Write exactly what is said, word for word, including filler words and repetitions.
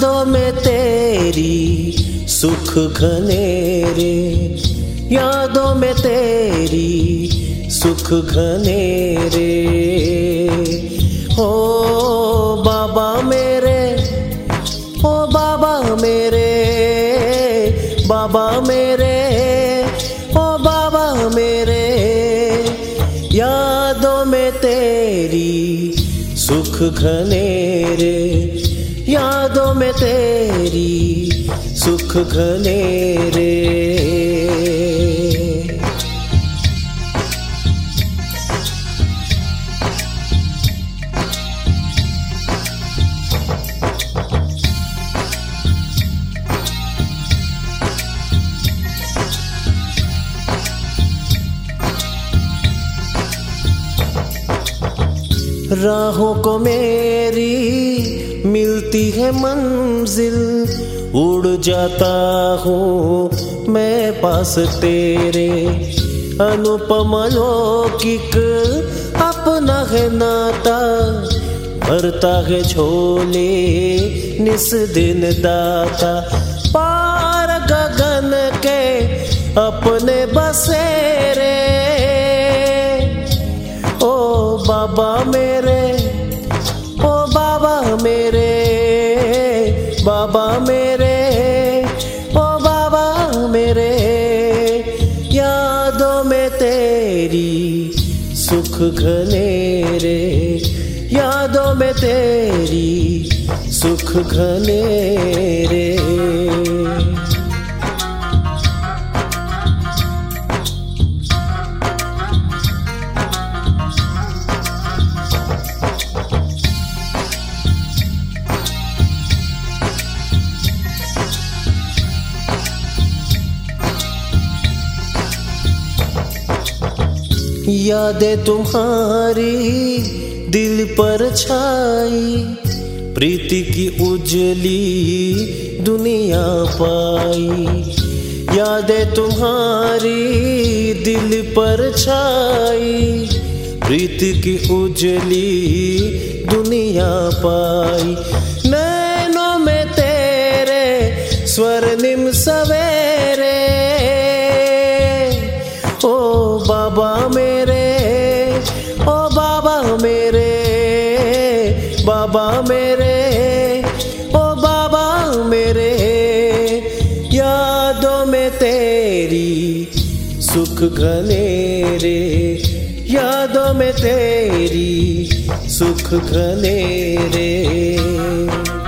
यादों में तेरी सुख घनेरे, यादों में तेरी सुख घनेरे। ओ बाबा मेरे, ओ बाबा मेरे, बाबा मेरे, ओ बाबा मेरे, यादों में तेरी सुख घनेरे, यादों में तेरी सुख घनेरे। राहों को मेरी मिलती है मंजिल, उड़ जाता हूँ मैं पास तेरे। अनुपम अलौकिक अपना है नाता, भरता है झोले निस दिन दाता। पार गगन के अपने बसेरे, ओ बाबा मेरे, ओ बाबा मेरे, बाबा मेरे, ओ बाबा मेरे, यादों में तेरी सुख घनेरे, यादों में तेरी सुख घनेरे। यादें तुम्हारी दिल पर छाई, प्रीति की उजली दुनिया पाई। यादें तुम्हारी दिल पर छाई, प्रीति की उजली दुनिया पाई। नैनों में तेरे स्वर्णिम सवेरे, ओ बाबा मेरे, ओ बाबा मेरे, बाबा मेरे, ओ बाबा मेरे, यादों में तेरी सुख घनेरे, यादों में तेरी सुख घनेरे।